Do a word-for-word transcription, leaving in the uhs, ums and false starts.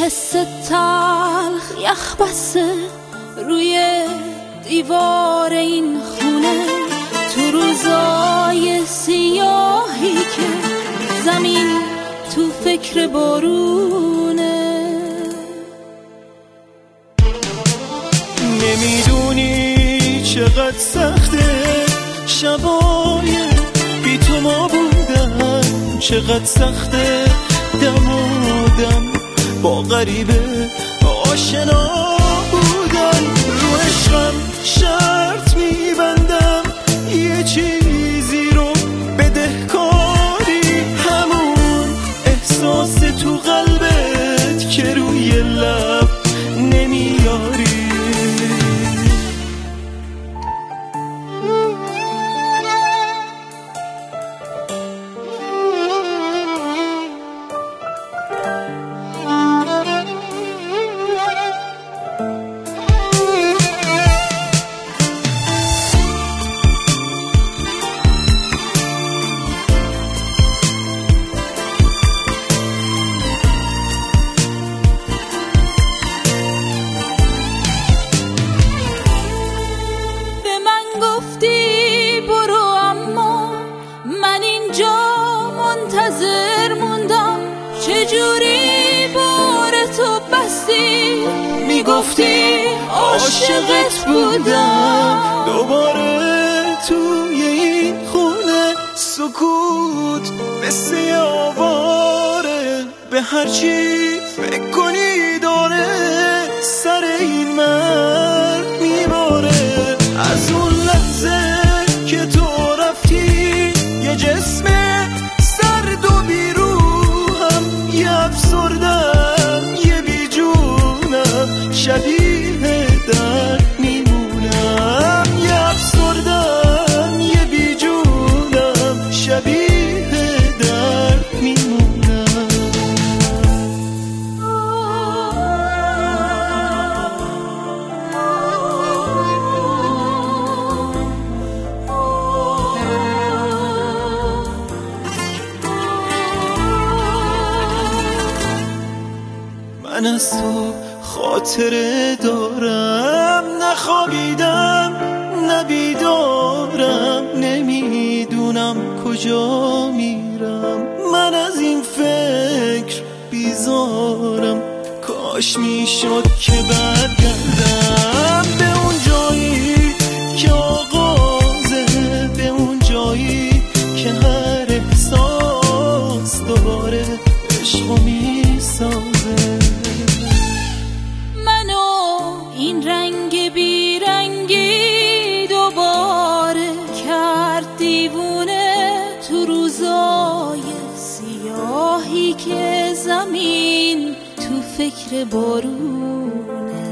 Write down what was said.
حس تلخ یخ بسته روی دیوار این خونه، تو روزای سیاهی که زمین تو فکر بارونه. نمیدونی چقدر سخته شبای بی تو ما بودن، چقدر سخته دم و دم با غریبه آشنا بودن. رو عشقم شرط میبندم یه چیزی رو بدهکاری، همون احساس تو قلبت که روی لب نمیاری. چجوری بار تو بستی، میگفتی عاشقت بودم، دوباره توی این خونه سکوت مثل آواره، به هرچی فکر کنی داره سر این مرد میباره. از اون لحظه که تو رفتی یه جسم سرد و بیروحم، یه افسردم یه بیجونم شبیه درد میمونم، یه افسردم یه بیجونم شبیه درد میمونم. من از تو خاطره دارم، نخوابیدم نبیدارم، نمیدونم کجا میرم. من از این فکر بیزارم، کاش میشد که برگردم به اون جایی که آغازه، به اون جایی که هر احساس دوباره عشقو میسازه. این رنگ بیرنگی دوباره کرد دیوونه، تو روزای سیاهی که زمین تو فکر بارونه.